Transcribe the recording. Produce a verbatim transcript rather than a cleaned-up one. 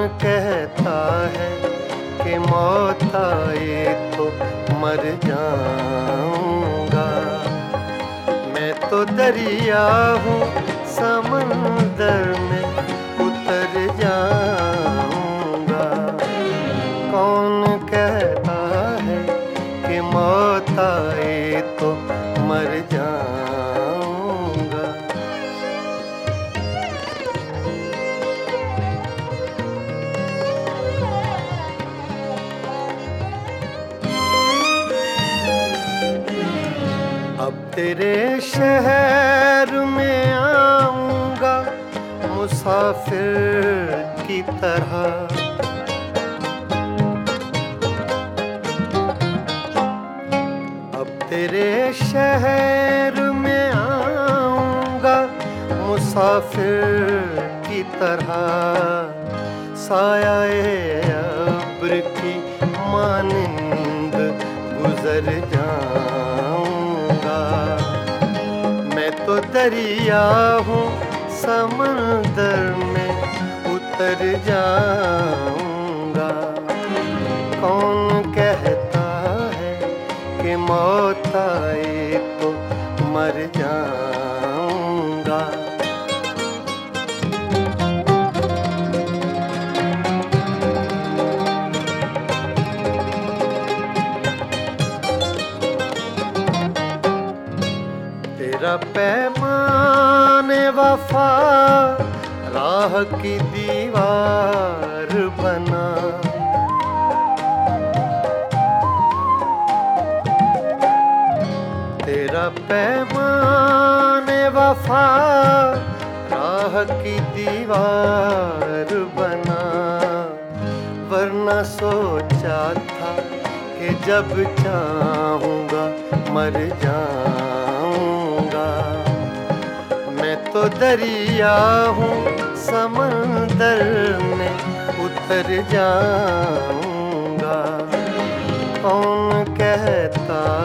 कहता है कि मौत आए तो मर जाऊंगा। मैं तो दरिया हूँ समंदर में उतर जाऊंगा। कौन कहता है कि मौत आए तो मर जाऊंगा। अब तेरे शहर में आऊंगा मुसाफिर की तरह। अब तेरे शहर में आऊंगा मुसाफिर की तरह। साया अब्र की मानिंद गुजर जाऊंगा। मैं तो दरिया हूँ समंदर में उतर जाऊंगा। कौन कहता है कि मौत आए तो मर जाऊंगा। तेरा पैमाने वफा राह की दीवार बना। तेरा पैमाने वफा राह की दीवार बना। वरना सोचा था कि जब चाहूँगा मर जाऊँगा। मैं तो दरिया हूँ समंदर में उतर जाऊँगा। कौन कहता